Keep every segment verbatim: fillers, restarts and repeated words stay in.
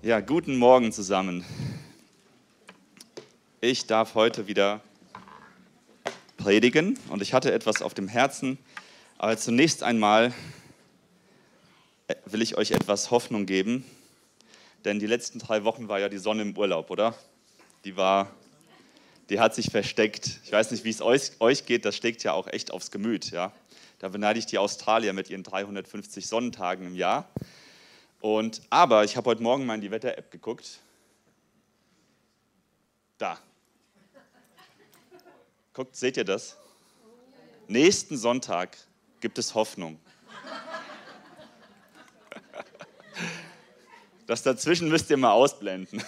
Ja, guten Morgen zusammen. Ich darf heute wieder predigen und ich hatte etwas auf dem Herzen, aber zunächst einmal will ich euch etwas Hoffnung geben, denn die letzten drei Wochen war ja die Sonne im Urlaub, oder? Die war, die hat sich versteckt. Ich weiß nicht, wie es euch, euch geht, das schlägt ja auch echt aufs Gemüt, ja? Da beneide ich die Australier mit ihren dreihundertfünfzig Sonnentagen im Jahr. Und, aber ich habe heute Morgen mal in die Wetter-App geguckt. Da. Guckt, seht ihr das? Nächsten Sonntag gibt es Hoffnung. Das dazwischen müsst ihr mal ausblenden.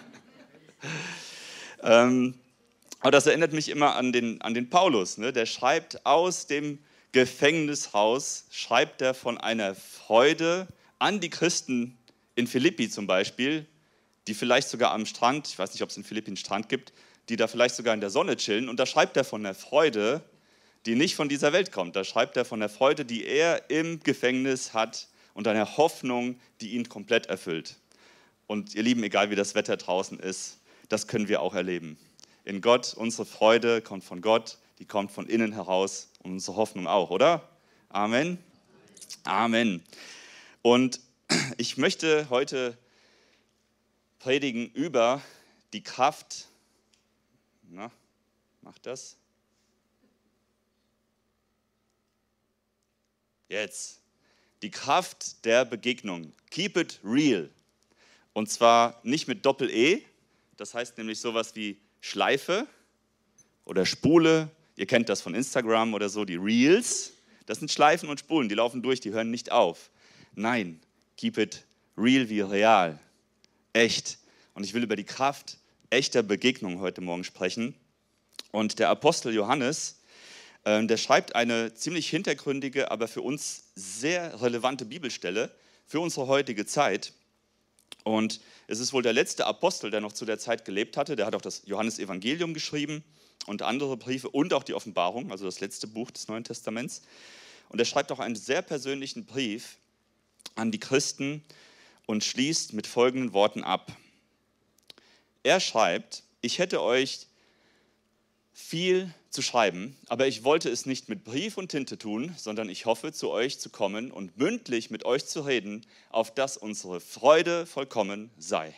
ähm, aber das erinnert mich immer an den, an den Paulus. Ne? Der schreibt aus dem Gefängnishaus, schreibt er von einer Freude an die Christen in Philippi zum Beispiel, die vielleicht sogar am Strand, ich weiß nicht, ob es in Philippi einen Strand gibt, die da vielleicht sogar in der Sonne chillen. Und da schreibt er von der Freude, die nicht von dieser Welt kommt. Da schreibt er von der Freude, die er im Gefängnis hat und einer Hoffnung, die ihn komplett erfüllt. Und ihr Lieben, egal wie das Wetter draußen ist, das können wir auch erleben. In Gott, unsere Freude kommt von Gott, die kommt von innen heraus und unsere Hoffnung auch, oder? Amen. Amen. Und ich möchte heute predigen über die Kraft, na, macht das? Jetzt. Die Kraft der Begegnung. Keep it real. Und zwar nicht mit Doppel-E, das heißt nämlich sowas wie Schleife oder Spule. Ihr kennt das von Instagram oder so, die Reels. Das sind Schleifen und Spulen, die laufen durch, die hören nicht auf. Nein, keep it real wie real. Echt. Und ich will über die Kraft echter Begegnung heute Morgen sprechen. Und der Apostel Johannes, äh, der schreibt eine ziemlich hintergründige, aber für uns sehr relevante Bibelstelle für unsere heutige Zeit. Und es ist wohl der letzte Apostel, der noch zu der Zeit gelebt hatte. Der hat auch das Johannesevangelium geschrieben und andere Briefe und auch die Offenbarung, also das letzte Buch des Neuen Testaments. Und er schreibt auch einen sehr persönlichen Brief an die Christen und schließt mit folgenden Worten ab. Er schreibt, ich hätte euch viel zu schreiben, aber ich wollte es nicht mit Brief und Tinte tun, sondern ich hoffe, zu euch zu kommen und mündlich mit euch zu reden, auf dass unsere Freude vollkommen sei.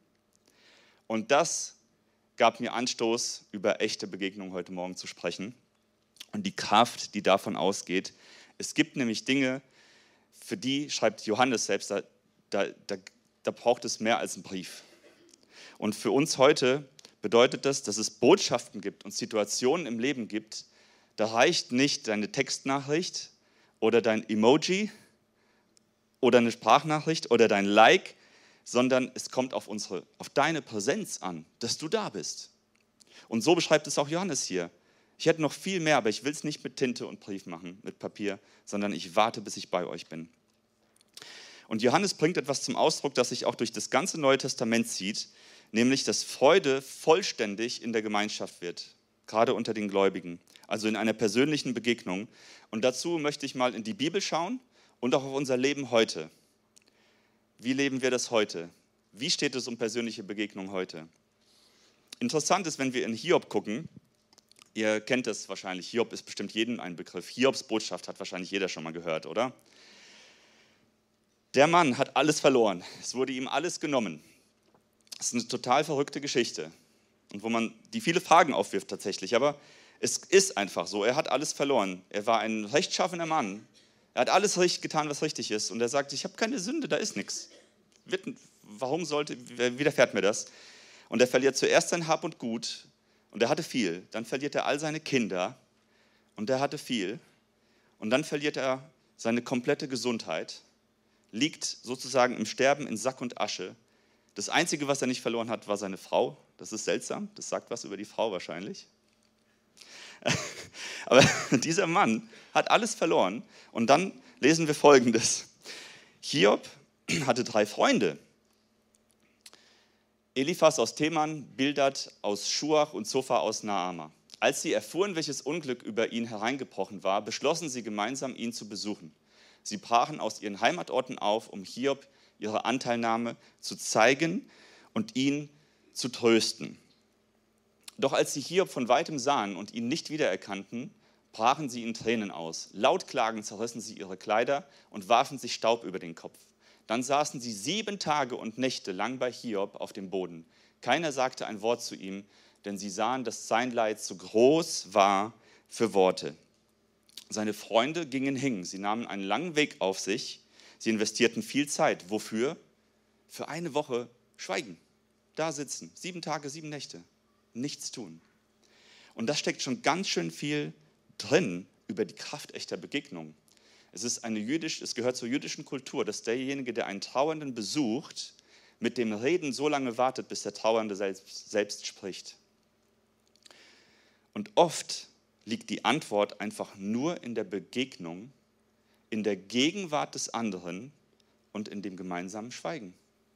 Und das gab mir Anstoß, über echte Begegnungen heute Morgen zu sprechen und die Kraft, die davon ausgeht. Es gibt nämlich Dinge, für die, schreibt Johannes selbst, da, da, da, da braucht es mehr als einen Brief. Und für uns heute bedeutet das, dass es Botschaften gibt und Situationen im Leben gibt, da reicht nicht deine Textnachricht oder dein Emoji oder eine Sprachnachricht oder dein Like, sondern es kommt auf, unsere, auf deine Präsenz an, dass du da bist. Und so beschreibt es auch Johannes hier. Ich hätte noch viel mehr, aber ich will es nicht mit Tinte und Brief machen, mit Papier, sondern ich warte, bis ich bei euch bin. Und Johannes bringt etwas zum Ausdruck, das sich auch durch das ganze Neue Testament zieht, nämlich, dass Freude vollständig in der Gemeinschaft wird, gerade unter den Gläubigen, also in einer persönlichen Begegnung. Und dazu möchte ich mal in die Bibel schauen und auch auf unser Leben heute. Wie leben wir das heute? Wie steht es um persönliche Begegnung heute? Interessant ist, wenn wir in Hiob gucken, ihr kennt es wahrscheinlich, Hiob ist bestimmt jedem ein Begriff. Hiobs Botschaft hat wahrscheinlich jeder schon mal gehört, oder? Der Mann hat alles verloren. Es wurde ihm alles genommen. Das ist eine total verrückte Geschichte und wo man die viele Fragen aufwirft tatsächlich. Aber es ist einfach so, er hat alles verloren. Er war ein rechtschaffener Mann. Er hat alles richtig getan, was richtig ist. Und er sagt, ich habe keine Sünde, da ist nichts. Warum sollte, widerfährt mir das? Und er verliert zuerst sein Hab und Gut. Und er hatte viel. Dann verliert er all seine Kinder. Und er hatte viel. Und dann verliert er seine komplette Gesundheit. Liegt sozusagen im Sterben in Sack und Asche. Das Einzige, was er nicht verloren hat, war seine Frau. Das ist seltsam. Das sagt was über die Frau wahrscheinlich. Aber dieser Mann hat alles verloren. Und dann lesen wir Folgendes. Hiob hatte drei Freunde. Eliphas aus Teman, Bildad aus Schuach und Zophar aus Naama. Als sie erfuhren, welches Unglück über ihn hereingebrochen war, beschlossen sie gemeinsam, ihn zu besuchen. Sie brachen aus ihren Heimatorten auf, um Hiob ihre Anteilnahme zu zeigen und ihn zu trösten. Doch als sie Hiob von weitem sahen und ihn nicht wiedererkannten, brachen sie in Tränen aus. Laut klagend zerrissen sie ihre Kleider und warfen sich Staub über den Kopf. Dann saßen sie sieben Tage und Nächte lang bei Hiob auf dem Boden. Keiner sagte ein Wort zu ihm, denn sie sahen, dass sein Leid zu groß war für Worte. Seine Freunde gingen hin. Sie nahmen einen langen Weg auf sich. Sie investierten viel Zeit. Wofür? Für eine Woche schweigen. Da sitzen. Sieben Tage, sieben Nächte. Nichts tun. Und da steckt schon ganz schön viel drin über die Kraft echter Begegnung. Es ist eine jüdisch, es gehört zur jüdischen Kultur, dass derjenige, der einen Trauernden besucht, mit dem Reden so lange wartet, bis der Trauernde selbst, selbst spricht. Und oft liegt die Antwort einfach nur in der Begegnung, in der Gegenwart des anderen und in dem gemeinsamen Schweigen.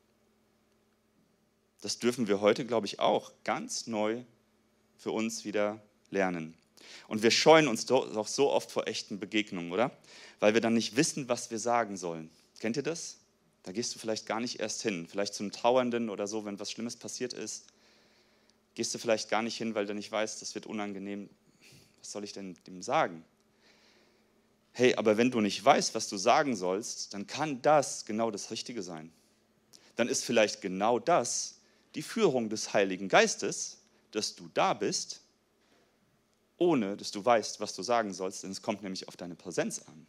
Das dürfen wir heute, glaube ich, auch ganz neu für uns wieder lernen. Und wir scheuen uns doch so oft vor echten Begegnungen, oder? Weil wir dann nicht wissen, was wir sagen sollen. Kennt ihr das? Da gehst du vielleicht gar nicht erst hin. Vielleicht zum Trauernden oder so, wenn was Schlimmes passiert ist. Gehst du vielleicht gar nicht hin, weil du nicht weißt, das wird unangenehm. Was soll ich denn dem sagen? Hey, aber wenn du nicht weißt, was du sagen sollst, dann kann das genau das Richtige sein. Dann ist vielleicht genau das die Führung des Heiligen Geistes, dass du da bist, ohne dass du weißt, was du sagen sollst, denn es kommt nämlich auf deine Präsenz an.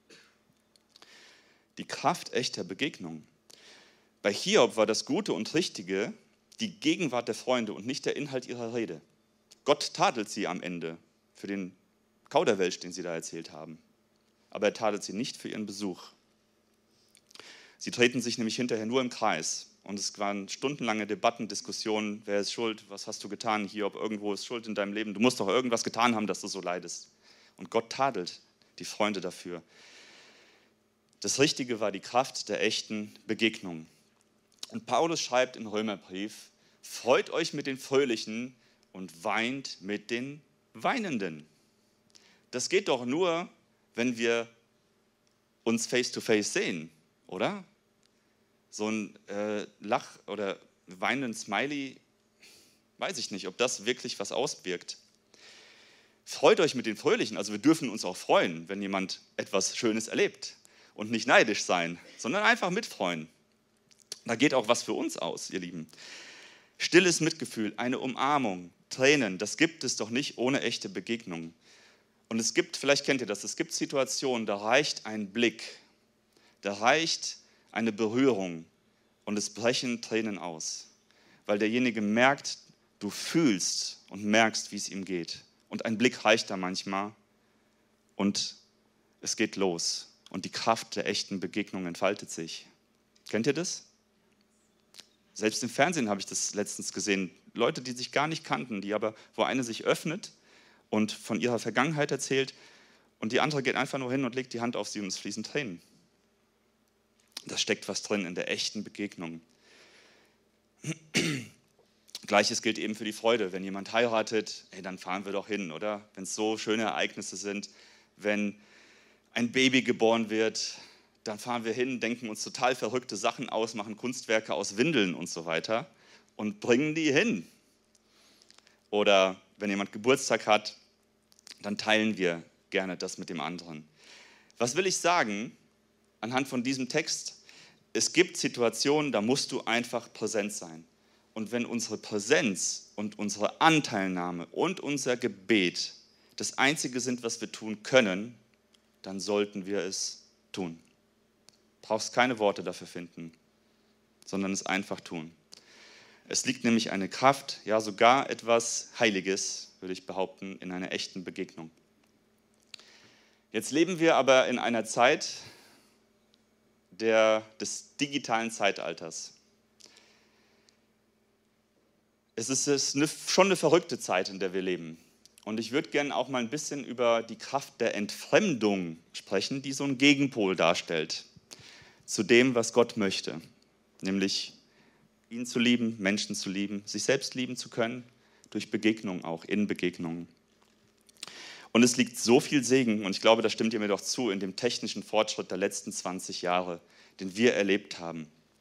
Die Kraft echter Begegnung. Bei Hiob war das Gute und Richtige die Gegenwart der Freunde und nicht der Inhalt ihrer Rede. Gott tadelt sie am Ende für den Kauderwelsch, den sie da erzählt haben. Aber er tadelt sie nicht für ihren Besuch. Sie drehten sich nämlich hinterher nur im Kreis. Und es waren stundenlange Debatten, Diskussionen, wer ist schuld, was hast du getan, Hiob, irgendwo ist Schuld in deinem Leben, du musst doch irgendwas getan haben, dass du so leidest. Und Gott tadelt die Freunde dafür. Das Richtige war die Kraft der echten Begegnung. Und Paulus schreibt im Römerbrief, freut euch mit den Fröhlichen und weint mit den Weinenden. Das geht doch nur, wenn wir uns face to face sehen, oder? So ein äh, Lach- oder weinenden Smiley, weiß ich nicht, ob das wirklich was auswirkt. Freut euch mit den Fröhlichen, also wir dürfen uns auch freuen, wenn jemand etwas Schönes erlebt und nicht neidisch sein, sondern einfach mitfreuen. Da geht auch was für uns aus, ihr Lieben. Stilles Mitgefühl, eine Umarmung, Tränen, das gibt es doch nicht ohne echte Begegnung. Und es gibt, vielleicht kennt ihr das, es gibt Situationen, da reicht ein Blick, da reicht eine Berührung und es brechen Tränen aus, weil derjenige merkt, du fühlst und merkst, wie es ihm geht. Und ein Blick reicht da manchmal und es geht los und die Kraft der echten Begegnung entfaltet sich. Kennt ihr das? Selbst im Fernsehen habe ich das letztens gesehen. Leute, die sich gar nicht kannten, die aber, wo eine sich öffnet und von ihrer Vergangenheit erzählt und die andere geht einfach nur hin und legt die Hand auf sie und es fließen Tränen. Da steckt was drin in der echten Begegnung. Gleiches gilt eben für die Freude. Wenn jemand heiratet, hey, dann fahren wir doch hin, oder? Wenn es so schöne Ereignisse sind, wenn ein Baby geboren wird, dann fahren wir hin, denken uns total verrückte Sachen aus, machen Kunstwerke aus Windeln und so weiter und bringen die hin. Oder wenn jemand Geburtstag hat, dann teilen wir gerne das mit dem anderen. Was will ich sagen anhand von diesem Text? Es gibt Situationen, da musst du einfach präsent sein. Und wenn unsere Präsenz und unsere Anteilnahme und unser Gebet das Einzige sind, was wir tun können, dann sollten wir es tun. Du brauchst keine Worte dafür finden, sondern es einfach tun. Es liegt nämlich eine Kraft, ja sogar etwas Heiliges, würde ich behaupten, in einer echten Begegnung. Jetzt leben wir aber in einer Zeit der, des digitalen Zeitalters. Es ist, es ist eine, schon eine verrückte Zeit, in der wir leben. Und ich würde gerne auch mal ein bisschen über die Kraft der Entfremdung sprechen, die so einen Gegenpol darstellt zu dem, was Gott möchte. Nämlich ihn zu lieben, Menschen zu lieben, sich selbst lieben zu können, durch Begegnung auch, in Begegnungen. Und es liegt so viel Segen, und ich glaube, da stimmt ihr mir doch zu, in dem technischen Fortschritt der letzten zwanzig Jahre, den wir erlebt haben.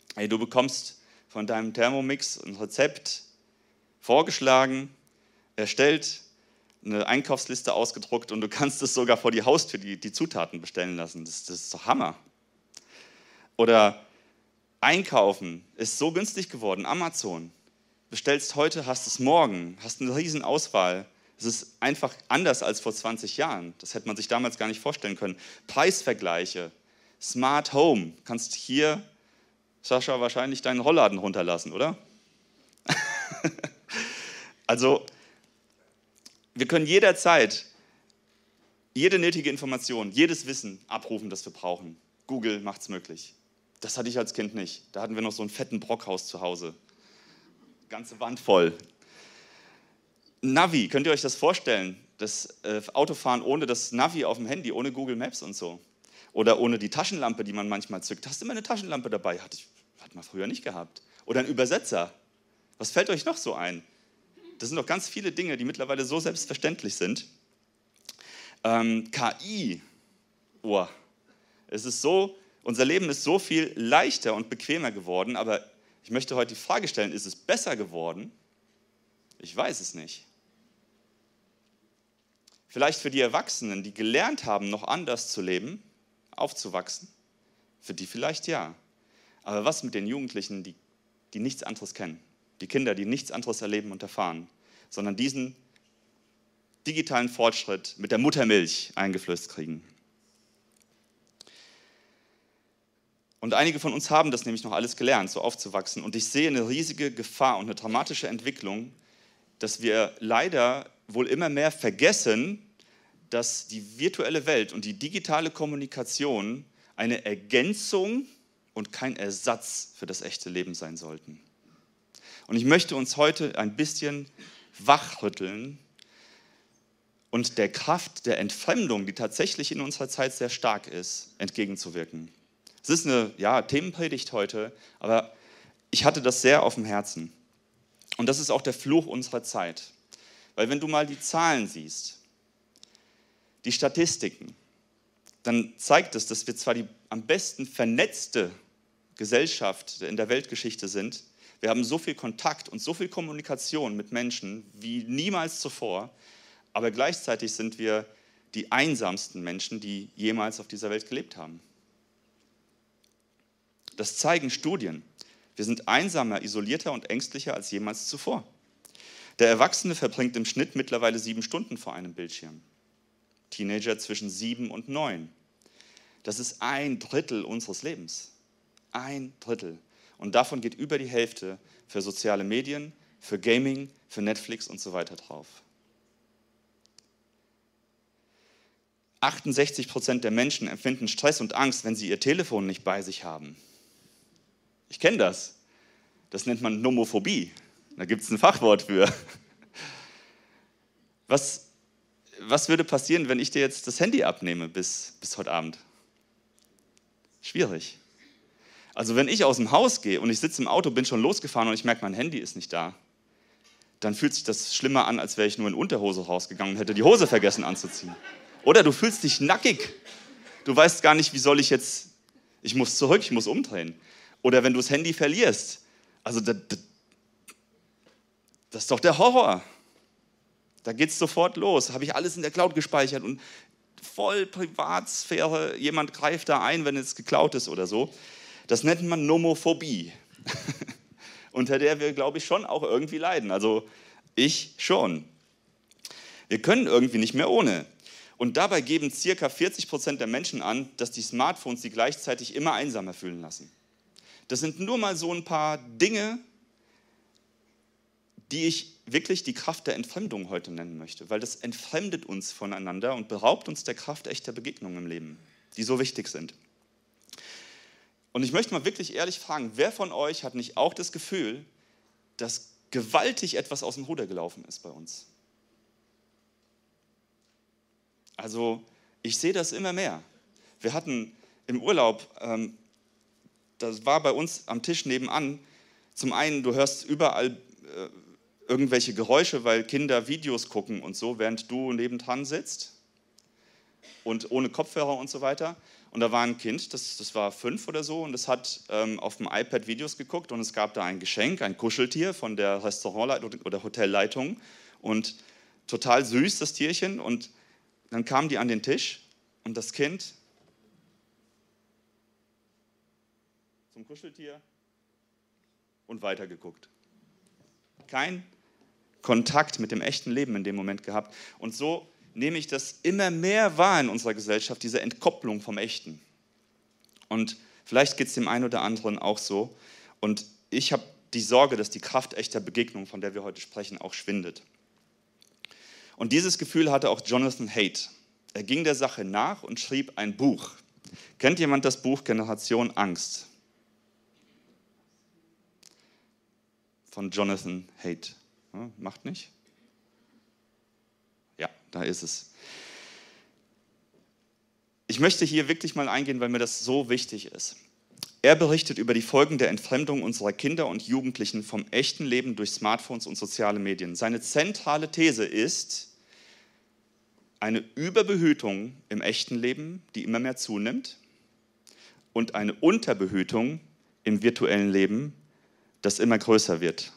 Hey, du bekommst von deinem Thermomix ein Rezept vorgeschlagen, erstellt, eine Einkaufsliste ausgedruckt und du kannst es sogar vor die Haustür, die, die Zutaten bestellen lassen. Das, das ist doch Hammer. Oder Einkaufen ist so günstig geworden, Amazon. Bestellst heute, hast es morgen, hast eine riesen Auswahl. Es ist einfach anders als vor zwanzig Jahren. Das hätte man sich damals gar nicht vorstellen können. Preisvergleiche, Smart Home. Kannst hier, Sascha, wahrscheinlich deinen Rollladen runterlassen, oder? Also, wir können jederzeit jede nötige Information, jedes Wissen abrufen, das wir brauchen. Google macht es möglich. Das hatte ich als Kind nicht. Da hatten wir noch so einen fetten Brockhaus zu Hause. Ganze Wand voll. Navi, könnt ihr euch das vorstellen? Das äh, Autofahren ohne das Navi auf dem Handy, ohne Google Maps und so. Oder ohne die Taschenlampe, die man manchmal zückt. Hast du immer eine Taschenlampe dabei? Hatte ich, hat man früher nicht gehabt. Oder ein Übersetzer. Was fällt euch noch so ein? Das sind doch ganz viele Dinge, die mittlerweile so selbstverständlich sind. Ähm, K I. Oh, es ist so, unser Leben ist so viel leichter und bequemer geworden, aber ich möchte heute die Frage stellen, ist es besser geworden? Ich weiß es nicht. Vielleicht für die Erwachsenen, die gelernt haben, noch anders zu leben, aufzuwachsen, für die vielleicht ja. Aber was mit den Jugendlichen, die, die nichts anderes kennen? Die Kinder, die nichts anderes erleben und erfahren, sondern diesen digitalen Fortschritt mit der Muttermilch eingeflößt kriegen. Und einige von uns haben das nämlich noch alles gelernt, so aufzuwachsen. Und ich sehe eine riesige Gefahr und eine dramatische Entwicklung, dass wir leider wohl immer mehr vergessen, dass die virtuelle Welt und die digitale Kommunikation eine Ergänzung und kein Ersatz für das echte Leben sein sollten. Und ich möchte uns heute ein bisschen wachrütteln und der Kraft der Entfremdung, die tatsächlich in unserer Zeit sehr stark ist, entgegenzuwirken. Es ist eine ja, Themenpredigt heute, aber ich hatte das sehr auf dem Herzen. Und das ist auch der Fluch unserer Zeit. Weil wenn du mal die Zahlen siehst, die Statistiken, dann zeigt es, dass wir zwar die am besten vernetzte Gesellschaft in der Weltgeschichte sind, wir haben so viel Kontakt und so viel Kommunikation mit Menschen wie niemals zuvor, aber gleichzeitig sind wir die einsamsten Menschen, die jemals auf dieser Welt gelebt haben. Das zeigen Studien. Wir sind einsamer, isolierter und ängstlicher als jemals zuvor. Der Erwachsene verbringt im Schnitt mittlerweile sieben Stunden vor einem Bildschirm. Teenager zwischen sieben und neun. Das ist ein Drittel unseres Lebens. Ein Drittel. Und davon geht über die Hälfte für soziale Medien, für Gaming, für Netflix und so weiter drauf. achtundsechzig Prozent der Menschen empfinden Stress und Angst, wenn sie ihr Telefon nicht bei sich haben. Ich kenne das. Das nennt man Nomophobie. Da gibt es ein Fachwort für. Was, was würde passieren, wenn ich dir jetzt das Handy abnehme bis, bis heute Abend? Schwierig. Also wenn ich aus dem Haus gehe und ich sitze im Auto, bin schon losgefahren und ich merke, mein Handy ist nicht da, dann fühlt sich das schlimmer an, als wäre ich nur in Unterhose rausgegangen und hätte die Hose vergessen anzuziehen. Oder du fühlst dich nackig. Du weißt gar nicht, wie soll ich jetzt, ich muss zurück, ich muss umdrehen. Oder wenn du das Handy verlierst. Also das, das ist doch der Horror. Da geht es sofort los. Habe ich alles in der Cloud gespeichert und voll Privatsphäre, jemand greift da ein, wenn es geklaut ist oder so. Das nennt man Nomophobie, unter der wir, glaube ich, schon auch irgendwie leiden. Also ich schon. Wir können irgendwie nicht mehr ohne. Und dabei geben ca. vierzig Prozent der Menschen an, dass die Smartphones sie gleichzeitig immer einsamer fühlen lassen. Das sind nur mal so ein paar Dinge, die ich wirklich die Kraft der Entfremdung heute nennen möchte, weil das entfremdet uns voneinander und beraubt uns der Kraft echter Begegnungen im Leben, die so wichtig sind. Und ich möchte mal wirklich ehrlich fragen, wer von euch hat nicht auch das Gefühl, dass gewaltig etwas aus dem Ruder gelaufen ist bei uns? Also ich sehe das immer mehr. Wir hatten im Urlaub, ähm, das war bei uns am Tisch nebenan, zum einen, du hörst überall äh, irgendwelche Geräusche, weil Kinder Videos gucken und so, während du nebendran sitzt und ohne Kopfhörer und so weiter. Und da war ein Kind, das, das war fünf oder so, und das hat ähm, auf dem iPad Videos geguckt und es gab da ein Geschenk, ein Kuscheltier von der Restaurantleitung oder Hotelleitung und total süß, das Tierchen. Und dann kamen die an den Tisch und das Kind zum Kuscheltier und weitergeguckt. Kein Kontakt mit dem echten Leben in dem Moment gehabt. Und so nehme ich das immer mehr wahr in unserer Gesellschaft, diese Entkopplung vom Echten. Und vielleicht geht es dem einen oder anderen auch so. Und ich habe die Sorge, dass die Kraft echter Begegnung, von der wir heute sprechen, auch schwindet. Und dieses Gefühl hatte auch Jonathan Haidt. Er ging der Sache nach und schrieb ein Buch. Kennt jemand das Buch Generation Angst? Von Jonathan Haidt. Ja, macht nicht? Ja, da ist es. Ich möchte hier wirklich mal eingehen, weil mir das so wichtig ist. Er berichtet über die Folgen der Entfremdung unserer Kinder und Jugendlichen vom echten Leben durch Smartphones und soziale Medien. Seine zentrale These ist eine Überbehütung im echten Leben, die immer mehr zunimmt, und eine Unterbehütung im virtuellen Leben, das immer größer wird.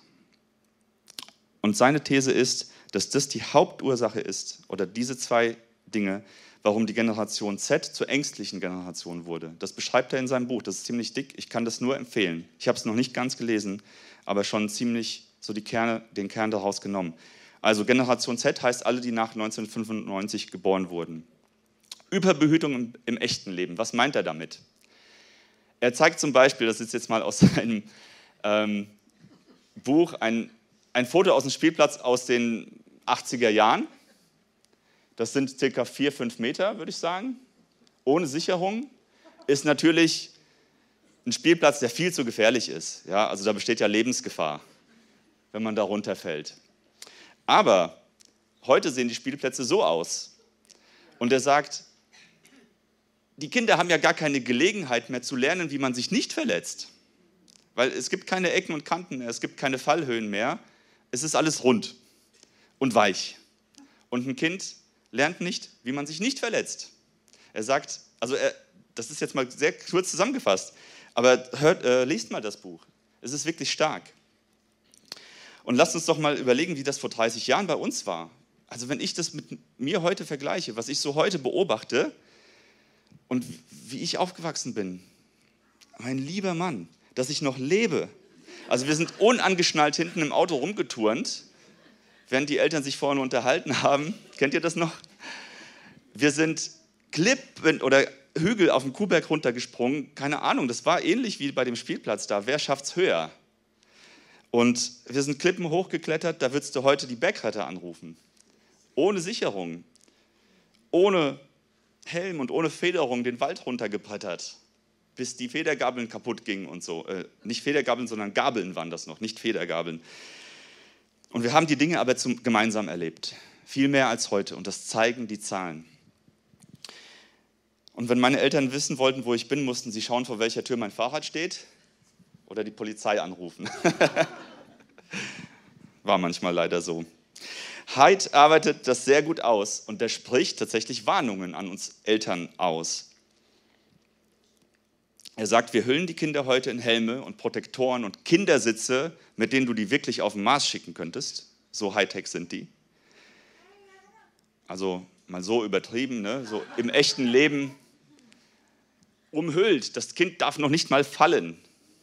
Und seine These ist, dass das die Hauptursache ist, oder diese zwei Dinge, warum die Generation Z zur ängstlichen Generation wurde. Das beschreibt er in seinem Buch, das ist ziemlich dick, ich kann das nur empfehlen. Ich habe es noch nicht ganz gelesen, aber schon ziemlich so die Kerne, den Kern daraus genommen. Also Generation Z heißt alle, die nach neunzehnhundertfünfundneunzig geboren wurden. Überbehütung im, im echten Leben, was meint er damit? Er zeigt zum Beispiel, das ist jetzt mal aus seinem ähm, Buch, ein Ein Foto aus dem Spielplatz aus den achtziger Jahren. Das sind circa vier, fünf Meter, würde ich sagen. Ohne Sicherung. Ist natürlich ein Spielplatz, der viel zu gefährlich ist. Ja, also da besteht ja Lebensgefahr, wenn man da runterfällt. Aber heute sehen die Spielplätze so aus. Und er sagt, die Kinder haben ja gar keine Gelegenheit mehr zu lernen, wie man sich nicht verletzt. Weil es gibt keine Ecken und Kanten mehr, es gibt keine Fallhöhen mehr. Es ist alles rund und weich. Und ein Kind lernt nicht, wie man sich nicht verletzt. Er sagt, also er, das ist jetzt mal sehr kurz zusammengefasst, aber hört, äh, lest mal das Buch. Es ist wirklich stark. Und lasst uns doch mal überlegen, wie das vor dreißig Jahren bei uns war. Also wenn ich das mit mir heute vergleiche, was ich so heute beobachte und wie ich aufgewachsen bin, mein lieber Mann, dass ich noch lebe. Also wir sind unangeschnallt hinten im Auto rumgeturnt, während die Eltern sich vorne unterhalten haben. Kennt ihr das noch? Wir sind Klippen oder Hügel auf dem Kuhberg runtergesprungen. Keine Ahnung, das war ähnlich wie bei dem Spielplatz da. Wer schafft's höher? Und wir sind Klippen hochgeklettert, da würdest du heute die Bergretter anrufen. Ohne Sicherung, ohne Helm und ohne Federung den Wald runtergebrettert, bis die Federgabeln kaputt gingen und so. Äh, nicht Federgabeln, sondern Gabeln waren das noch, nicht Federgabeln. Und wir haben die Dinge aber zum, gemeinsam erlebt. Viel mehr als heute. Und das zeigen die Zahlen. Und wenn meine Eltern wissen wollten, wo ich bin, mussten sie schauen, vor welcher Tür mein Fahrrad steht oder die Polizei anrufen. War manchmal leider so. Haidt arbeitet das sehr gut aus und der spricht tatsächlich Warnungen an uns Eltern aus. Er sagt, wir hüllen die Kinder heute in Helme und Protektoren und Kindersitze, mit denen du die wirklich auf den Mars schicken könntest. So Hightech sind die. Also mal so übertrieben, ne? So im echten Leben umhüllt. Das Kind darf noch nicht mal fallen.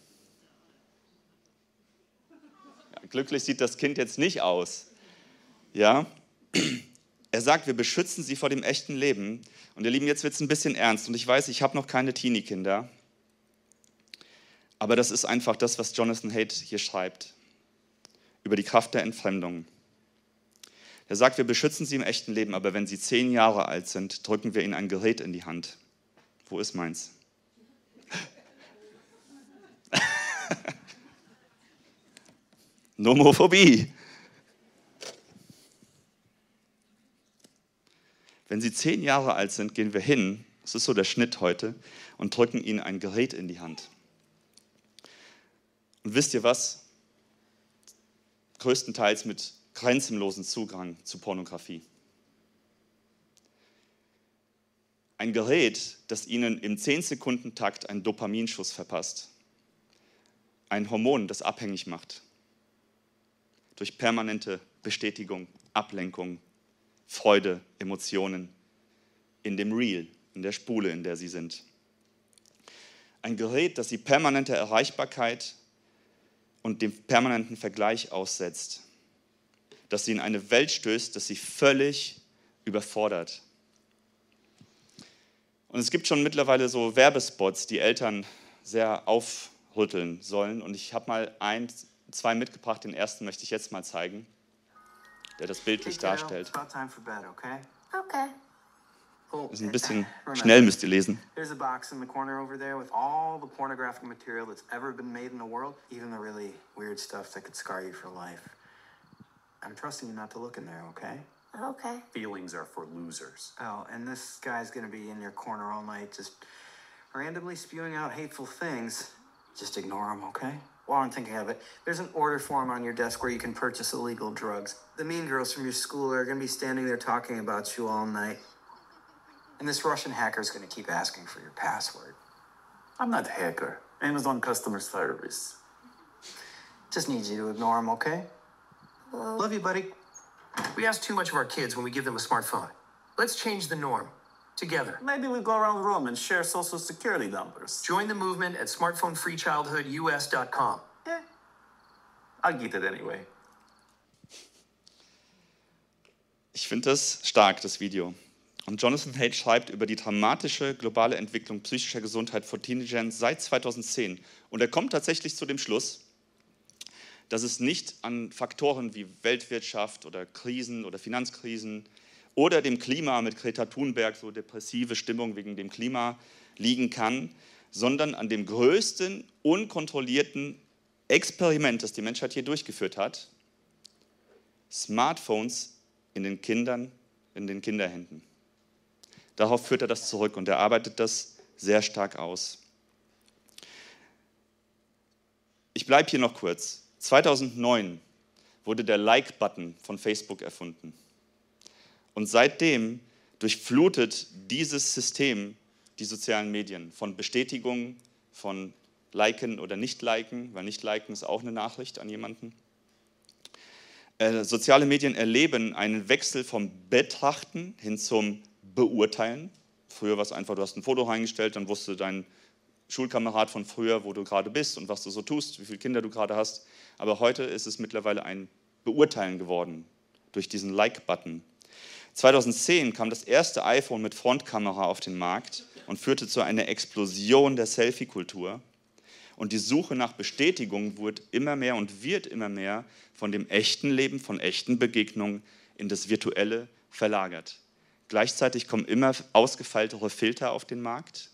Ja, glücklich sieht das Kind jetzt nicht aus. Ja? Er sagt, wir beschützen sie vor dem echten Leben. Und ihr Lieben, jetzt wird es ein bisschen ernst. Und ich weiß, ich habe noch keine Teenie-Kinder. Aber das ist einfach das, was Jonathan Haidt hier schreibt. Über die Kraft der Entfremdung. Er sagt, wir beschützen sie im echten Leben, aber wenn sie zehn Jahre alt sind, drücken wir ihnen ein Gerät in die Hand. Wo ist meins? Nomophobie. Wenn sie zehn Jahre alt sind, gehen wir hin, das ist so der Schnitt heute, und drücken ihnen ein Gerät in die Hand. Und wisst ihr was? Größtenteils mit grenzenlosen Zugang zu Pornografie. Ein Gerät, das Ihnen im zehn Sekunden Takt einen Dopaminschuss verpasst. Ein Hormon, das abhängig macht. Durch permanente Bestätigung, Ablenkung, Freude, Emotionen in dem Reel, in der Spule, in der Sie sind. Ein Gerät, das Sie permanenter Erreichbarkeit und dem permanenten Vergleich aussetzt. Das Sie in eine Welt stößt, das Sie völlig überfordert. Und es gibt schon mittlerweile so Werbespots, die Eltern sehr aufrütteln sollen. Und ich habe mal ein, zwei mitgebracht. Den ersten möchte ich jetzt mal zeigen, der das bildlich darstellt. Okay. Ist ein bisschen schnell, müsst ihr lesen. There's a box in the corner over there with all the pornographic material that's ever been made in the world, even the really weird stuff that could scar you for life. I'm trusting you not to look in there, okay? Okay. Feelings are for losers. Oh, and this guy's gonna be in your corner all night, just randomly spewing out hateful things. Just ignore him, okay? While I'm thinking of it, there's an order form on your desk where you can purchase illegal drugs. The mean girls from your school are gonna be standing there talking about you all night. And this Russian hacker's gonna keep asking for your password. I'm not a hacker. Amazon customer service. Just need you to ignore him, okay? Well, Love you, buddy. We ask too much of our kids when we give them a smartphone. Let's change the norm. Together. Maybe we go around the room and share social security numbers. Join the movement at smartphone free childhood U S dot com. Yeah. I'll get it anyway. Ich finde das stark, das Video. Und Jonathan Haidt schreibt über die dramatische globale Entwicklung psychischer Gesundheit von Teenagern seit zweitausendzehn. Und er kommt tatsächlich zu dem Schluss, dass es nicht an Faktoren wie Weltwirtschaft oder Krisen oder Finanzkrisen oder dem Klima mit Greta Thunberg, so depressive Stimmung wegen dem Klima, liegen kann, sondern an dem größten unkontrollierten Experiment, das die Menschheit hier durchgeführt hat: Smartphones in den Kindern, in den Kinderhänden. Darauf führt er das zurück und er arbeitet das sehr stark aus. Ich bleibe hier noch kurz. zweitausendneun wurde der Like-Button von Facebook erfunden. Und seitdem durchflutet dieses System die sozialen Medien von Bestätigungen, von Liken oder Nicht-Liken, weil Nicht-Liken ist auch eine Nachricht an jemanden. Äh, soziale Medien erleben einen Wechsel vom Betrachten hin zum Beurteilen. Früher war es einfach, du hast ein Foto reingestellt, dann wusste dein Schulkamerad von früher, wo du gerade bist und was du so tust, wie viele Kinder du gerade hast. Aber heute ist es mittlerweile ein Beurteilen geworden durch diesen Like-Button. zweitausendzehn kam das erste iPhone mit Frontkamera auf den Markt und führte zu einer Explosion der Selfie-Kultur. Und die Suche nach Bestätigung wurde immer mehr und wird immer mehr von dem echten Leben, von echten Begegnungen in das Virtuelle verlagert. Gleichzeitig kommen immer ausgefeiltere Filter auf den Markt,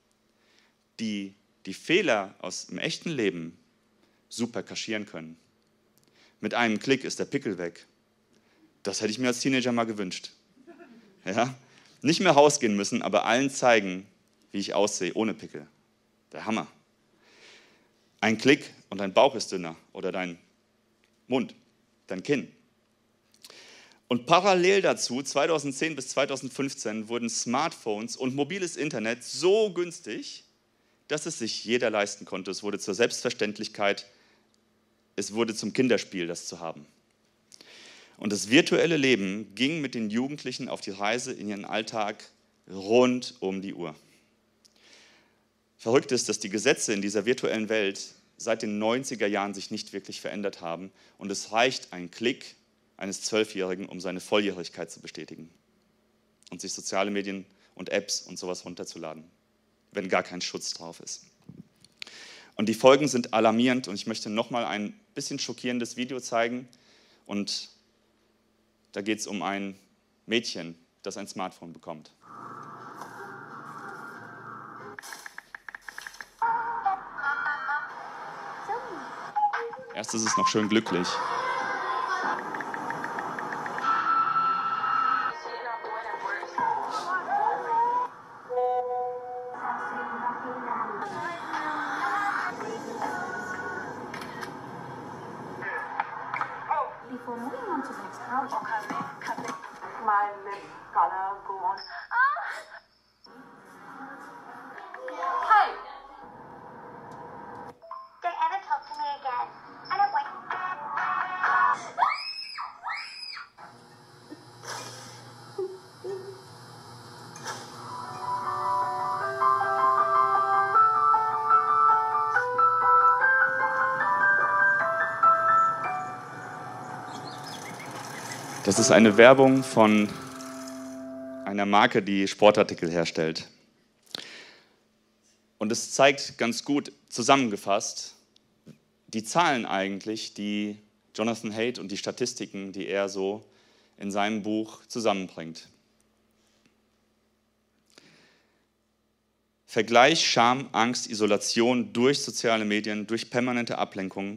die die Fehler aus dem echten Leben super kaschieren können. Mit einem Klick ist der Pickel weg. Das hätte ich mir als Teenager mal gewünscht. Ja? Nicht mehr rausgehen müssen, aber allen zeigen, wie ich aussehe, ohne Pickel. Der Hammer. Ein Klick und dein Bauch ist dünner oder dein Mund, dein Kinn. Und parallel dazu, zweitausendzehn bis zweitausendfünfzehn, wurden Smartphones und mobiles Internet so günstig, dass es sich jeder leisten konnte. Es wurde zur Selbstverständlichkeit, es wurde zum Kinderspiel, das zu haben. Und das virtuelle Leben ging mit den Jugendlichen auf die Reise in ihren Alltag rund um die Uhr. Verrückt ist, dass die Gesetze in dieser virtuellen Welt seit den neunziger Jahren sich nicht wirklich verändert haben. Und es reicht ein Klick eines Zwölfjährigen, um seine Volljährigkeit zu bestätigen und sich soziale Medien und Apps und sowas runterzuladen, wenn gar kein Schutz drauf ist. Und die Folgen sind alarmierend und ich möchte nochmal ein bisschen schockierendes Video zeigen. Und da geht es um ein Mädchen, das ein Smartphone bekommt. Erst ist es noch schön glücklich. Before moving on to the next project, My lips color go on. Das ist eine Werbung von einer Marke, die Sportartikel herstellt. Und es zeigt ganz gut zusammengefasst die Zahlen eigentlich, die Jonathan Haidt und die Statistiken, die er so in seinem Buch zusammenbringt. Vergleich, Scham, Angst, Isolation durch soziale Medien, durch permanente Ablenkung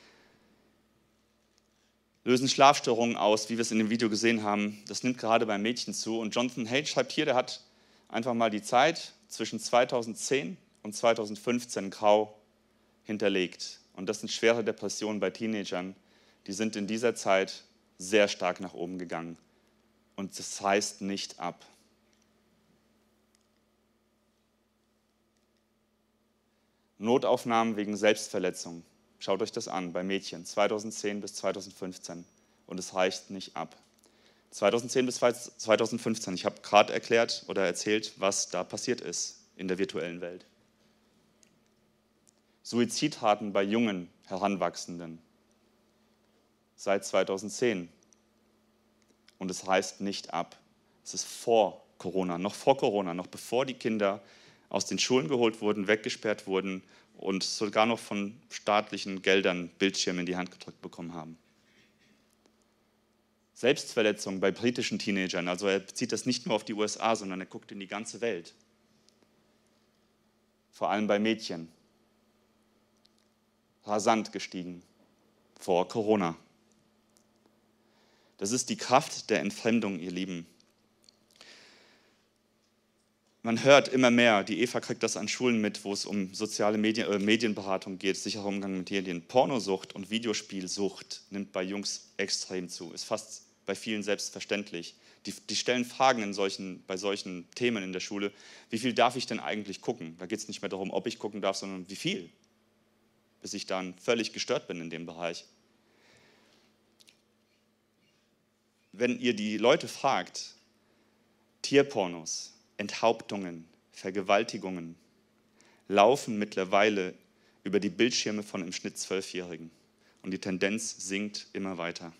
lösen Schlafstörungen aus, wie wir es in dem Video gesehen haben. Das nimmt gerade bei Mädchen zu. Und Jonathan Haidt schreibt hier, der hat einfach mal die Zeit zwischen zweitausendzehn und zweitausendfünfzehn grau hinterlegt. Und das sind schwere Depressionen bei Teenagern. Die sind in dieser Zeit sehr stark nach oben gegangen. Und das reißt nicht ab. Notaufnahmen wegen Selbstverletzung. Schaut euch das an bei Mädchen, zweitausendzehn bis zweitausendfünfzehn. Und es reicht nicht ab. zweitausendzehn bis zweitausendfünfzehn, ich habe gerade erklärt oder erzählt, was da passiert ist in der virtuellen Welt. Suizidraten bei jungen Heranwachsenden seit zweitausendzehn. Und es reißt nicht ab. Es ist vor Corona, noch vor Corona, noch bevor die Kinder aus den Schulen geholt wurden, weggesperrt wurden und sogar noch von staatlichen Geldern Bildschirme in die Hand gedrückt bekommen haben. Selbstverletzung bei britischen Teenagern, also er bezieht das nicht nur auf die U S A, sondern er guckt in die ganze Welt. Vor allem bei Mädchen. Rasant gestiegen vor Corona. Das ist die Kraft der Entfremdung, ihr Lieben. Man hört immer mehr, die Eva kriegt das an Schulen mit, wo es um soziale Medien, äh, Medienberatung geht, sicherer Umgang mit Medien. Pornosucht und Videospielsucht nimmt bei Jungs extrem zu, ist fast bei vielen selbstverständlich. Die, die stellen Fragen in solchen, bei solchen Themen in der Schule, wie viel darf ich denn eigentlich gucken? Da geht es nicht mehr darum, ob ich gucken darf, sondern wie viel, bis ich dann völlig gestört bin in dem Bereich. Wenn ihr die Leute fragt, Tierpornos, Enthauptungen, Vergewaltigungen laufen mittlerweile über die Bildschirme von im Schnitt Zwölfjährigen. Und die Tendenz sinkt immer weiter.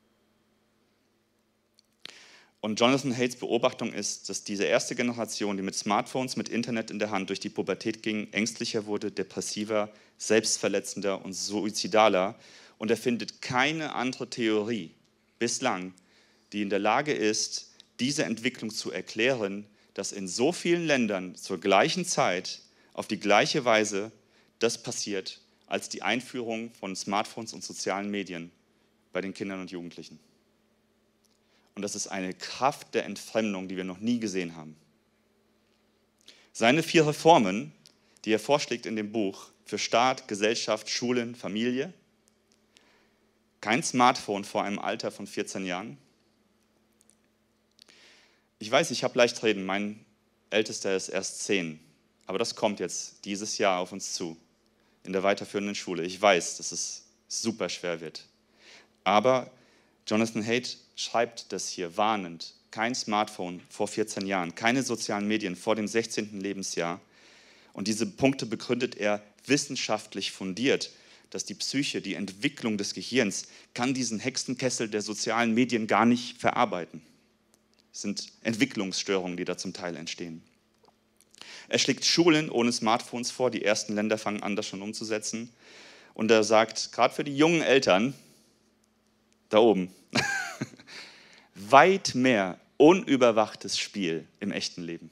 Und Jonathan Haidts Beobachtung ist, dass diese erste Generation, die mit Smartphones, mit Internet in der Hand durch die Pubertät ging, ängstlicher wurde, depressiver, selbstverletzender und suizidaler. Und er findet keine andere Theorie bislang, die in der Lage ist, diese Entwicklung zu erklären, dass in so vielen Ländern zur gleichen Zeit auf die gleiche Weise das passiert, als die Einführung von Smartphones und sozialen Medien bei den Kindern und Jugendlichen. Und das ist eine Kraft der Entfremdung, die wir noch nie gesehen haben. Seine vier Reformen, die er vorschlägt in dem Buch für Staat, Gesellschaft, Schulen, Familie: kein Smartphone vor einem Alter von vierzehn Jahren. Ich weiß, ich habe leicht reden, mein Ältester ist erst zehn, aber das kommt jetzt dieses Jahr auf uns zu, in der weiterführenden Schule. Ich weiß, dass es super schwer wird. Aber Jonathan Haidt schreibt das hier warnend: kein Smartphone vor vierzehn Jahren, keine sozialen Medien vor dem sechzehnten Lebensjahr. Und diese Punkte begründet er wissenschaftlich fundiert, dass die Psyche, die Entwicklung des Gehirns, kann diesen Hexenkessel der sozialen Medien gar nicht verarbeiten. Es sind Entwicklungsstörungen, die da zum Teil entstehen. Er schlägt Schulen ohne Smartphones vor. Die ersten Länder fangen an, das schon umzusetzen. Und er sagt, gerade für die jungen Eltern, da oben, weit mehr unüberwachtes Spiel im echten Leben.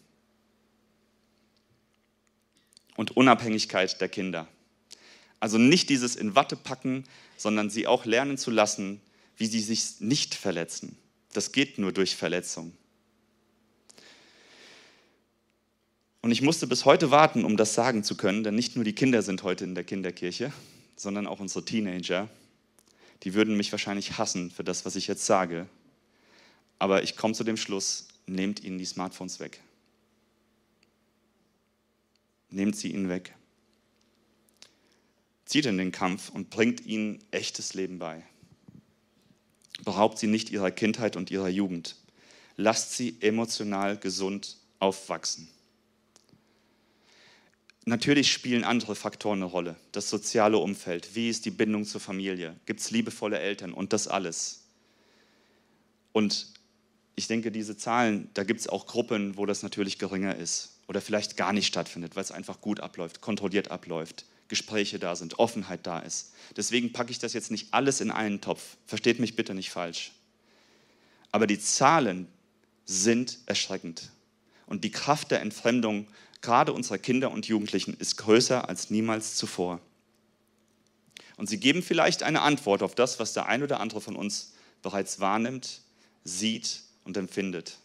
Und Unabhängigkeit der Kinder. Also nicht dieses in Watte packen, sondern sie auch lernen zu lassen, wie sie sich nicht verletzen. Das geht nur durch Verletzung. Und ich musste bis heute warten, um das sagen zu können, denn nicht nur die Kinder sind heute in der Kinderkirche, sondern auch unsere Teenager. Die würden mich wahrscheinlich hassen für das, was ich jetzt sage. Aber ich komme zu dem Schluss, nehmt ihnen die Smartphones weg. Nehmt sie ihnen weg. Zieht in den Kampf und bringt ihnen echtes Leben bei. Beraubt sie nicht ihrer Kindheit und ihrer Jugend. Lasst sie emotional gesund aufwachsen. Natürlich spielen andere Faktoren eine Rolle. Das soziale Umfeld, wie ist die Bindung zur Familie, gibt es liebevolle Eltern und das alles. Und ich denke, diese Zahlen, da gibt es auch Gruppen, wo das natürlich geringer ist oder vielleicht gar nicht stattfindet, weil es einfach gut abläuft, kontrolliert abläuft, Gespräche da sind, Offenheit da ist. Deswegen packe ich das jetzt nicht alles in einen Topf. Versteht mich bitte nicht falsch. Aber die Zahlen sind erschreckend. Und die Kraft der Entfremdung, gerade unserer Kinder und Jugendlichen, ist größer als niemals zuvor. Und sie geben vielleicht eine Antwort auf das, was der ein oder andere von uns bereits wahrnimmt, sieht und empfindet.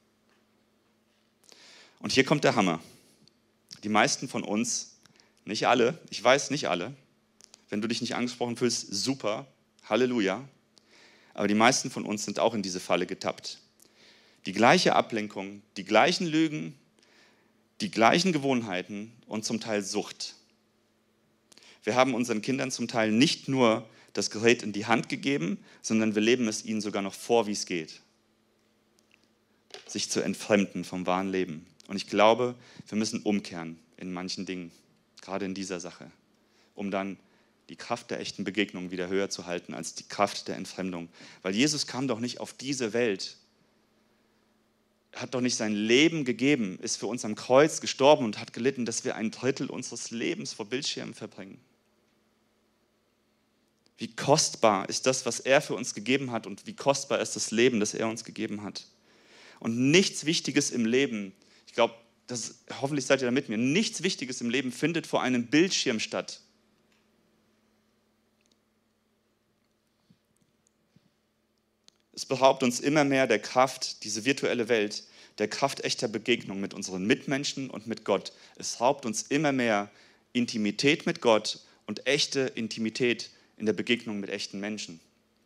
Und hier kommt der Hammer. Die meisten von uns, nicht alle, ich weiß nicht alle, wenn du dich nicht angesprochen fühlst, super, Halleluja, aber die meisten von uns sind auch in diese Falle getappt. Die gleiche Ablenkung, die gleichen Lügen, die gleichen Gewohnheiten und zum Teil Sucht. Wir haben unseren Kindern zum Teil nicht nur das Gerät in die Hand gegeben, sondern wir leben es ihnen sogar noch vor, wie es geht. Sich zu entfremden vom wahren Leben. Und ich glaube, wir müssen umkehren in manchen Dingen, gerade in dieser Sache, um dann die Kraft der echten Begegnung wieder höher zu halten als die Kraft der Entfremdung. Weil Jesus kam doch nicht auf diese Welt, er hat doch nicht sein Leben gegeben, ist für uns am Kreuz gestorben und hat gelitten, dass wir ein Drittel unseres Lebens vor Bildschirmen verbringen. Wie kostbar ist das, was er für uns gegeben hat und wie kostbar ist das Leben, das er uns gegeben hat. Und nichts Wichtiges im Leben, ich glaube, das, hoffentlich seid ihr da mit mir, nichts Wichtiges im Leben findet vor einem Bildschirm statt. Es beraubt uns immer mehr der Kraft, diese virtuelle Welt, der Kraft echter Begegnung mit unseren Mitmenschen und mit Gott. Es raubt uns immer mehr Intimität mit Gott und echte Intimität in der Begegnung mit echten Menschen.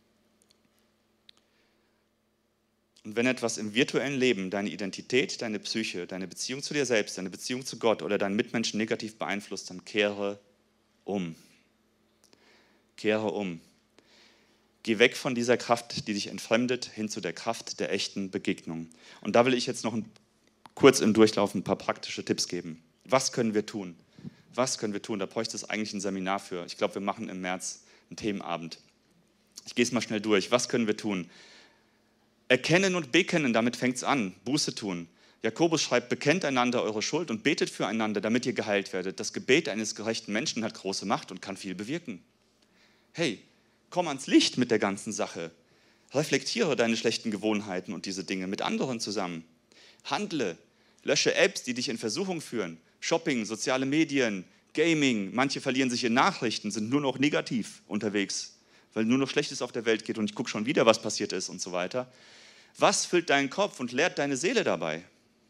Und wenn etwas im virtuellen Leben deine Identität, deine Psyche, deine Beziehung zu dir selbst, deine Beziehung zu Gott oder deinen Mitmenschen negativ beeinflusst, dann kehre um. Kehre um. Geh weg von dieser Kraft, die dich entfremdet, hin zu der Kraft der echten Begegnung. Und da will ich jetzt noch ein, kurz im Durchlauf ein paar praktische Tipps geben. Was können wir tun? Was können wir tun? Da bräuchte es eigentlich ein Seminar für. Ich glaube, wir machen im März einen Themenabend. Ich gehe es mal schnell durch. Was können wir tun? Erkennen und bekennen, damit fängt es an. Buße tun. Jakobus schreibt, bekennt einander eure Schuld und betet füreinander, damit ihr geheilt werdet. Das Gebet eines gerechten Menschen hat große Macht und kann viel bewirken. Hey, komm ans Licht mit der ganzen Sache. Reflektiere deine schlechten Gewohnheiten und diese Dinge mit anderen zusammen. Handle. Lösche Apps, die dich in Versuchung führen. Shopping, soziale Medien, Gaming. Manche verlieren sich in Nachrichten, sind nur noch negativ unterwegs, weil nur noch Schlechtes auf der Welt geht und ich gucke schon wieder, was passiert ist und so weiter. Was füllt deinen Kopf und leert deine Seele dabei?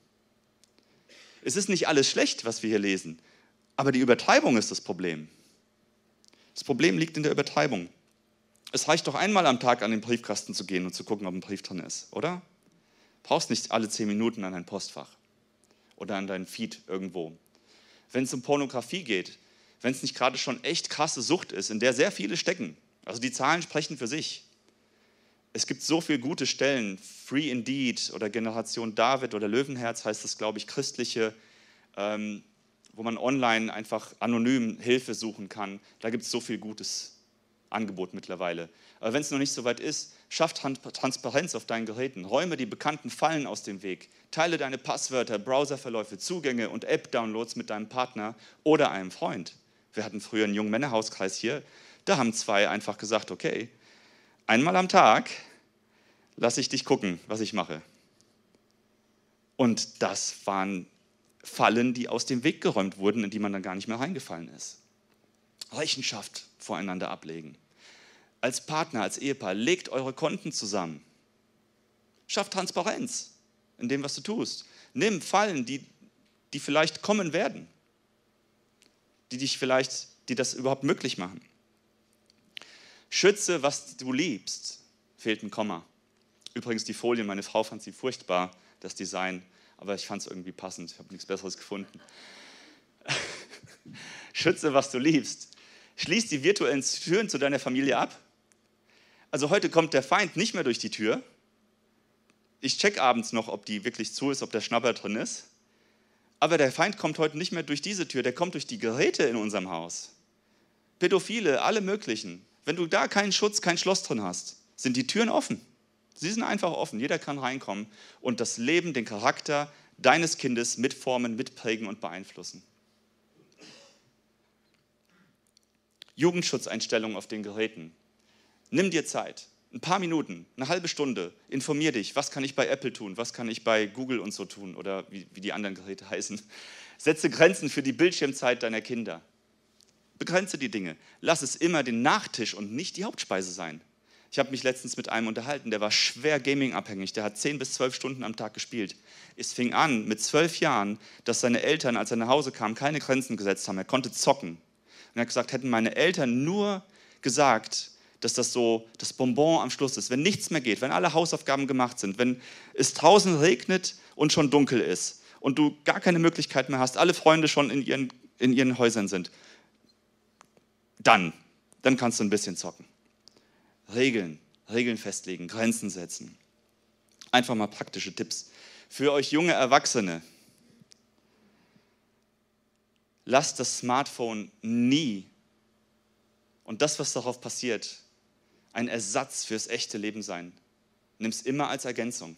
Es ist nicht alles schlecht, was wir hier lesen, aber die Übertreibung ist das Problem. Das Problem liegt in der Übertreibung. Es reicht doch einmal am Tag an den Briefkasten zu gehen und zu gucken, ob ein Brief drin ist, oder? Brauchst nicht alle zehn Minuten an dein Postfach oder an deinen Feed irgendwo. Wenn es um Pornografie geht, wenn es nicht gerade schon echt krasse Sucht ist, in der sehr viele stecken, also die Zahlen sprechen für sich. Es gibt so viele gute Stellen, Free Indeed oder Generation David oder Löwenherz heißt das, glaube ich, christliche, ähm, wo man online einfach anonym Hilfe suchen kann. Da gibt es so viel gutes Angebot mittlerweile. Aber wenn es noch nicht so weit ist, schaff Transparenz auf deinen Geräten, räume die bekannten Fallen aus dem Weg, teile deine Passwörter, Browserverläufe, Zugänge und App-Downloads mit deinem Partner oder einem Freund. Wir hatten früher einen jungen Männerhauskreis hier, da haben zwei einfach gesagt, okay, einmal am Tag lasse ich dich gucken, was ich mache. Und das waren Fallen, die aus dem Weg geräumt wurden, in die man dann gar nicht mehr reingefallen ist. Rechenschaft voreinander ablegen. Als Partner, als Ehepaar, legt eure Konten zusammen. Schafft Transparenz in dem, was du tust. Nimm Fallen, die, die vielleicht kommen werden, die dich vielleicht, die das überhaupt möglich machen. Schütze, was du liebst. Fehlt ein Komma. Übrigens die Folien, meine Frau fand sie furchtbar, das Design, aber ich fand es irgendwie passend. Ich habe nichts Besseres gefunden. Schütze, was du liebst. Schließ die virtuellen Türen zu deiner Familie ab. Also heute kommt der Feind nicht mehr durch die Tür. Ich check abends noch, ob die wirklich zu ist, ob der Schnapper drin ist. Aber der Feind kommt heute nicht mehr durch diese Tür, der kommt durch die Geräte in unserem Haus. Pädophile, alle möglichen. Wenn du da keinen Schutz, kein Schloss drin hast, sind die Türen offen. Sie sind einfach offen, jeder kann reinkommen und das Leben, den Charakter deines Kindes mitformen, mitprägen und beeinflussen. Jugendschutzeinstellungen auf den Geräten. Nimm dir Zeit, ein paar Minuten, eine halbe Stunde, informier dich, was kann ich bei Apple tun, was kann ich bei Google und so tun oder wie, wie die anderen Geräte heißen. Setze Grenzen für die Bildschirmzeit deiner Kinder. Begrenze die Dinge. Lass es immer den Nachtisch und nicht die Hauptspeise sein. Ich habe mich letztens mit einem unterhalten, der war schwer Gaming-abhängig, der hat zehn bis zwölf Stunden am Tag gespielt. Es fing an mit zwölf Jahren, dass seine Eltern, als er nach Hause kam, keine Grenzen gesetzt haben. Er konnte zocken. Und er hat gesagt, hätten meine Eltern nur gesagt, dass das so das Bonbon am Schluss ist, wenn nichts mehr geht, wenn alle Hausaufgaben gemacht sind, wenn es draußen regnet und schon dunkel ist und du gar keine Möglichkeit mehr hast, alle Freunde schon in ihren, in ihren Häusern sind, dann, dann kannst du ein bisschen zocken. Regeln, Regeln festlegen, Grenzen setzen. Einfach mal praktische Tipps. Für euch junge Erwachsene, lasst das Smartphone nie und das, was darauf passiert, ein Ersatz fürs echte Leben sein. Nimm es immer als Ergänzung.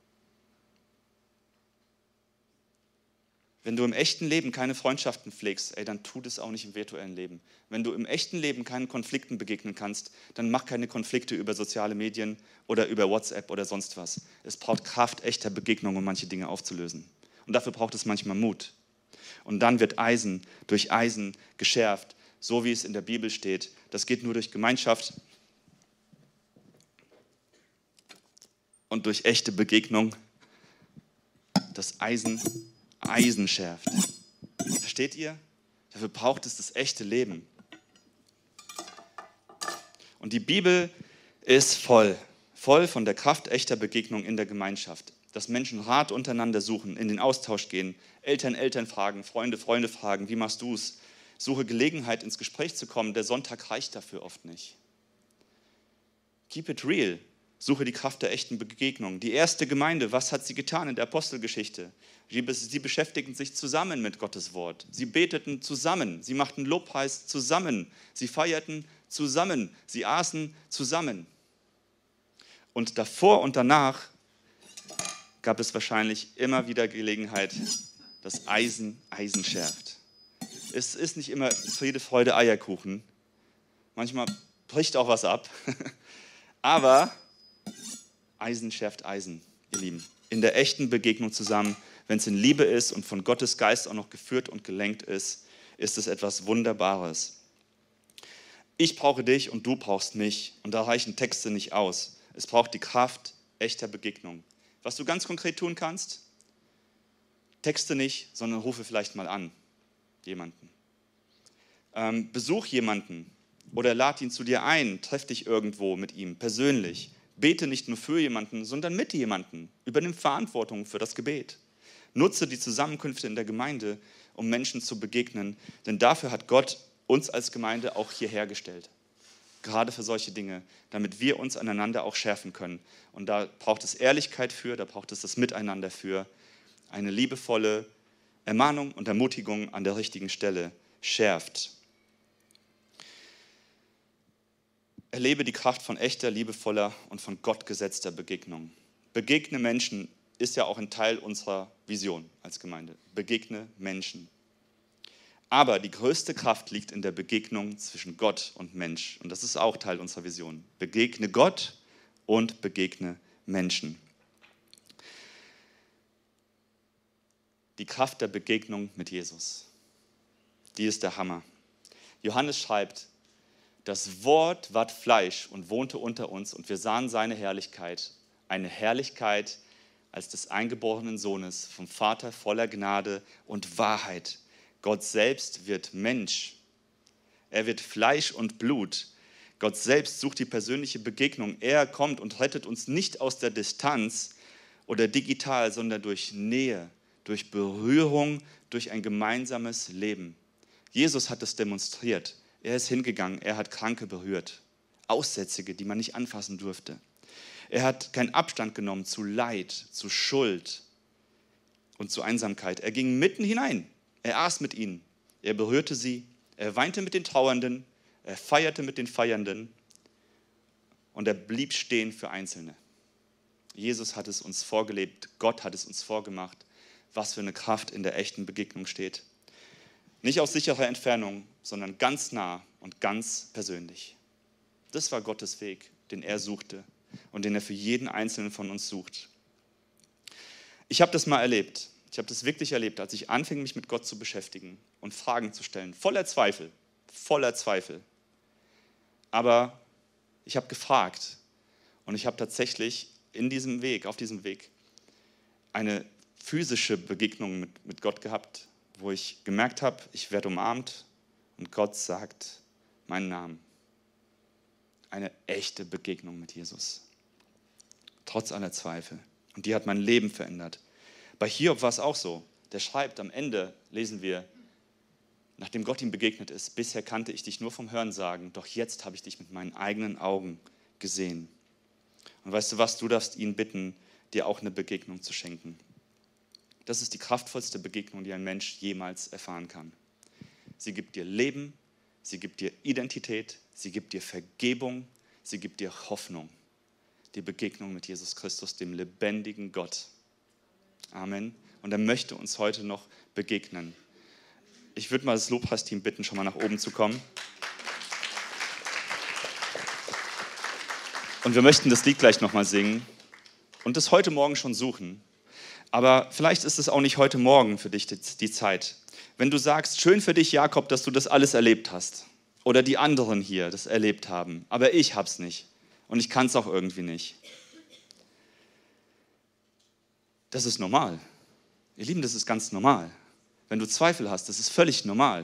Wenn du im echten Leben keine Freundschaften pflegst, ey, dann tu das auch nicht im virtuellen Leben. Wenn du im echten Leben keinen Konflikten begegnen kannst, dann mach keine Konflikte über soziale Medien oder über WhatsApp oder sonst was. Es braucht Kraft echter Begegnung, um manche Dinge aufzulösen. Und dafür braucht es manchmal Mut. Und dann wird Eisen durch Eisen geschärft, so wie es in der Bibel steht. Das geht nur durch Gemeinschaft und durch echte Begegnung. Das Eisen Eisen schärft. Versteht ihr? Dafür braucht es das echte Leben. Und die Bibel ist voll, voll von der Kraft echter Begegnung in der Gemeinschaft. Dass Menschen Rat untereinander suchen, in den Austausch gehen, Eltern Eltern fragen, Freunde Freunde fragen, wie machst du es? Suche Gelegenheit, ins Gespräch zu kommen. Der Sonntag reicht dafür oft nicht. Keep it real. Suche die Kraft der echten Begegnung. Die erste Gemeinde, was hat sie getan in der Apostelgeschichte? Sie beschäftigten sich zusammen mit Gottes Wort. Sie beteten zusammen. Sie machten Lobpreis zusammen. Sie feierten zusammen. Sie aßen zusammen. Und davor und danach gab es wahrscheinlich immer wieder Gelegenheit, dass Eisen Eisen schärft. Es ist nicht immer Friede, Freude, Eierkuchen. Manchmal bricht auch was ab. Aber Eisen schärft Eisen, ihr Lieben. In der echten Begegnung zusammen, wenn es in Liebe ist und von Gottes Geist auch noch geführt und gelenkt ist, ist es etwas Wunderbares. Ich brauche dich und du brauchst mich. Und da reichen Texte nicht aus. Es braucht die Kraft echter Begegnung. Was du ganz konkret tun kannst, texte nicht, sondern rufe vielleicht mal an, jemanden. Ähm, besuch jemanden oder lad ihn zu dir ein, treff dich irgendwo mit ihm persönlich. Bete nicht nur für jemanden, sondern mit jemandem. Übernimm Verantwortung für das Gebet. Nutze die Zusammenkünfte in der Gemeinde, um Menschen zu begegnen, denn dafür hat Gott uns als Gemeinde auch hierher gestellt. Gerade für solche Dinge, damit wir uns aneinander auch schärfen können. Und da braucht es Ehrlichkeit für, da braucht es das Miteinander für. Eine liebevolle Ermahnung und Ermutigung an der richtigen Stelle schärft. Erlebe die Kraft von echter, liebevoller und von Gott gesetzter Begegnung. Begegne Menschen ist ja auch ein Teil unserer Vision als Gemeinde. Begegne Menschen. Aber die größte Kraft liegt in der Begegnung zwischen Gott und Mensch. Und das ist auch Teil unserer Vision. Begegne Gott und begegne Menschen. Die Kraft der Begegnung mit Jesus, die ist der Hammer. Johannes schreibt, das Wort ward Fleisch und wohnte unter uns und wir sahen seine Herrlichkeit, eine Herrlichkeit als des eingeborenen Sohnes vom Vater voller Gnade und Wahrheit. Gott selbst wird Mensch. Er wird Fleisch und Blut. Gott selbst sucht die persönliche Begegnung. Er kommt und rettet uns nicht aus der Distanz oder digital, sondern durch Nähe, durch Berührung, durch ein gemeinsames Leben. Jesus hat es demonstriert. Er ist hingegangen, er hat Kranke berührt, Aussätzige, die man nicht anfassen durfte. Er hat keinen Abstand genommen zu Leid, zu Schuld und zu Einsamkeit. Er ging mitten hinein, er aß mit ihnen, er berührte sie, er weinte mit den Trauernden, er feierte mit den Feiernden und er blieb stehen für Einzelne. Jesus hat es uns vorgelebt, Gott hat es uns vorgemacht, was für eine Kraft in der echten Begegnung steht. Nicht aus sicherer Entfernung, sondern ganz nah und ganz persönlich. Das war Gottes Weg, den er suchte und den er für jeden Einzelnen von uns sucht. Ich habe das mal erlebt. Ich habe das wirklich erlebt, als ich anfing, mich mit Gott zu beschäftigen und Fragen zu stellen. Voller Zweifel, voller Zweifel. Aber ich habe gefragt und ich habe tatsächlich in diesem Weg, auf diesem Weg, eine physische Begegnung mit, mit Gott gehabt, wo ich gemerkt habe, ich werde umarmt und Gott sagt meinen Namen. Eine echte Begegnung mit Jesus. Trotz aller Zweifel. Und die hat mein Leben verändert. Bei Hiob war es auch so. Der schreibt, am Ende lesen wir, nachdem Gott ihm begegnet ist, bisher kannte ich dich nur vom Hörensagen, doch jetzt habe ich dich mit meinen eigenen Augen gesehen. Und weißt du was, du darfst ihn bitten, dir auch eine Begegnung zu schenken. Das ist die kraftvollste Begegnung, die ein Mensch jemals erfahren kann. Sie gibt dir Leben, sie gibt dir Identität, sie gibt dir Vergebung, sie gibt dir Hoffnung. Die Begegnung mit Jesus Christus, dem lebendigen Gott. Amen. Und er möchte uns heute noch begegnen. Ich würde mal das Lobpreisteam bitten, schon mal nach oben zu kommen. Und wir möchten das Lied gleich nochmal singen und das heute Morgen schon suchen. Aber vielleicht ist es auch nicht heute Morgen für dich die Zeit. Wenn du sagst, schön für dich, Jakob, dass du das alles erlebt hast. Oder die anderen hier das erlebt haben. Aber ich hab's nicht. Und ich kann es auch irgendwie nicht. Das ist normal. Ihr Lieben, das ist ganz normal. Wenn du Zweifel hast, das ist völlig normal.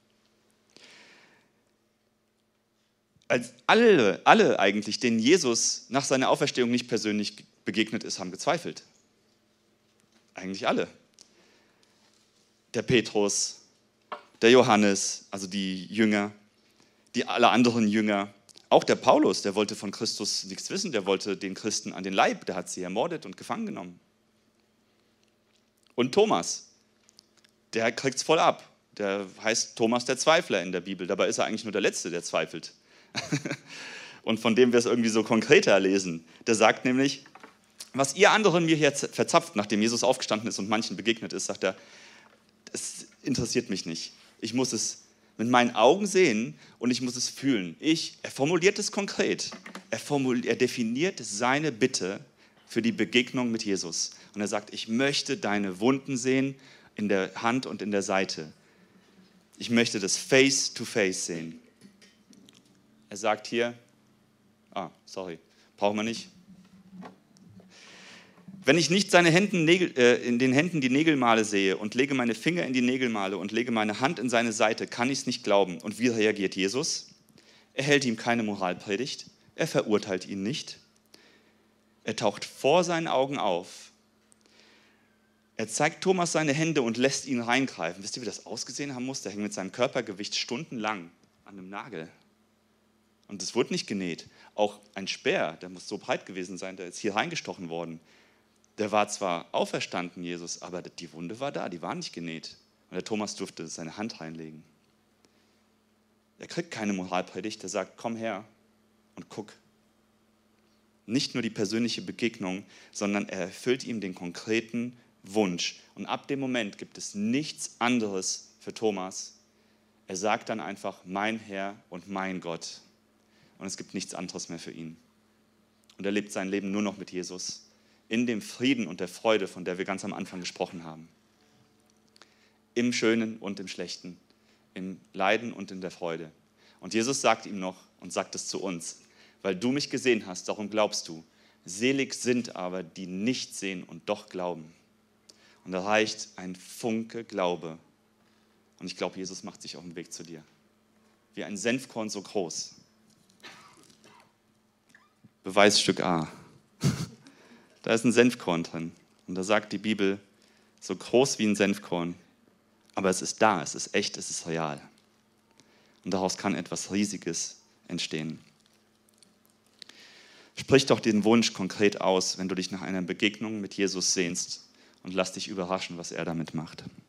Als alle, alle eigentlich, denen Jesus nach seiner Auferstehung nicht persönlich begegnet ist, haben gezweifelt. Eigentlich alle. Der Petrus, der Johannes, also die Jünger, die alle anderen Jünger. Auch der Paulus, der wollte von Christus nichts wissen, der wollte den Christen an den Leib, der hat sie ermordet und gefangen genommen. Und Thomas, der kriegt es voll ab. Der heißt Thomas der Zweifler in der Bibel, dabei ist er eigentlich nur der Letzte, der zweifelt. Und von dem wir es irgendwie so konkreter lesen. Der sagt nämlich, was ihr anderen mir hier verzapft, nachdem Jesus aufgestanden ist und manchen begegnet ist, sagt er, es interessiert mich nicht. Ich muss es mit meinen Augen sehen und ich muss es fühlen. Ich, er formuliert es konkret. Er, formuliert, er definiert seine Bitte für die Begegnung mit Jesus. Und er sagt, ich möchte deine Wunden sehen in der Hand und in der Seite. Ich möchte das Face to Face sehen. Er sagt hier, ah, sorry, brauchen wir nicht. Wenn ich nicht seine Händen, Nägel, äh, in den Händen die Nägelmale sehe und lege meine Finger in die Nägelmale und lege meine Hand in seine Seite, kann ich es nicht glauben. Und wie reagiert Jesus? Er hält ihm keine Moralpredigt, er verurteilt ihn nicht. Er taucht vor seinen Augen auf. Er zeigt Thomas seine Hände und lässt ihn reingreifen. Wisst ihr, wie das ausgesehen haben muss? Der hängt mit seinem Körpergewicht stundenlang an einem Nagel. Und es wurde nicht genäht. Auch ein Speer, der muss so breit gewesen sein, der ist hier reingestochen worden. Der war zwar auferstanden, Jesus, aber die Wunde war da, die war nicht genäht. Und der Thomas durfte seine Hand reinlegen. Er kriegt keine Moralpredigt, der sagt, komm her und guck. Nicht nur die persönliche Begegnung, sondern er erfüllt ihm den konkreten Wunsch. Und ab dem Moment gibt es nichts anderes für Thomas. Er sagt dann einfach, mein Herr und mein Gott. Und es gibt nichts anderes mehr für ihn. Und er lebt sein Leben nur noch mit Jesus. In dem Frieden und der Freude, von der wir ganz am Anfang gesprochen haben. Im Schönen und im Schlechten, im Leiden und in der Freude. Und Jesus sagt ihm noch und sagt es zu uns, weil du mich gesehen hast, darum glaubst du. Selig sind aber, die nicht sehen und doch glauben. Und da reicht ein Funke Glaube. Und ich glaube, Jesus macht sich auf den Weg zu dir. Wie ein Senfkorn so groß. Beweisstück A. Da ist ein Senfkorn drin. Und da sagt die Bibel, so groß wie ein Senfkorn. Aber es ist da, es ist echt, es ist real. Und daraus kann etwas Riesiges entstehen. Sprich doch den Wunsch konkret aus, wenn du dich nach einer Begegnung mit Jesus sehnst. Und lass dich überraschen, was er damit macht.